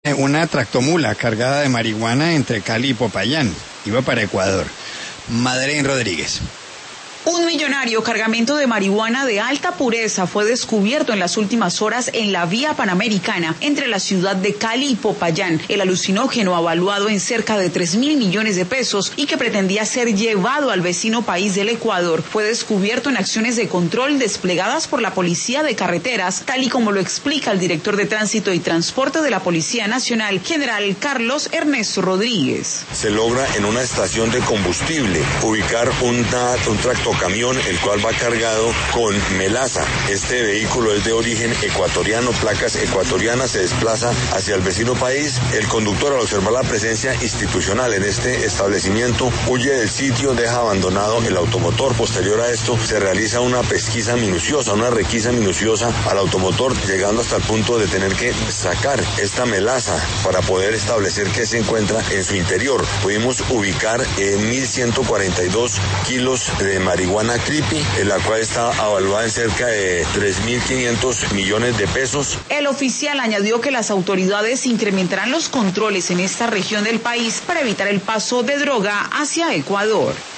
Una tractomula cargada de marihuana entre Cali y Popayán. Iba para Ecuador. Madeleine Rodríguez. Un millonario cargamento de marihuana de alta pureza fue descubierto en las últimas horas en la vía panamericana entre la ciudad de Cali y Popayán. El alucinógeno, avaluado en cerca de 3.000 millones de pesos y que pretendía ser llevado al vecino país del Ecuador, fue descubierto en acciones de control desplegadas por la Policía de Carreteras, tal y como lo explica el director de Tránsito y Transporte de la Policía Nacional, general Carlos Ernesto Rodríguez. Se logra en una estación de combustible ubicar un tractocamión, el cual va cargado con melaza. Este vehículo es de origen ecuatoriano, placas ecuatorianas, se desplaza hacia el vecino país. El conductor, al observar la presencia institucional en este establecimiento, huye del sitio, deja abandonado el automotor. Posterior a esto, se realiza una pesquisa minuciosa, una requisa minuciosa al automotor, llegando hasta el punto de tener que sacar esta melaza para poder establecer qué se encuentra en su interior. Pudimos ubicar 1.142 kilos de marihuana creepy, en la cual está evaluada en cerca de 3.500 millones de pesos. El oficial añadió que las autoridades incrementarán los controles en esta región del país para evitar el paso de droga hacia Ecuador.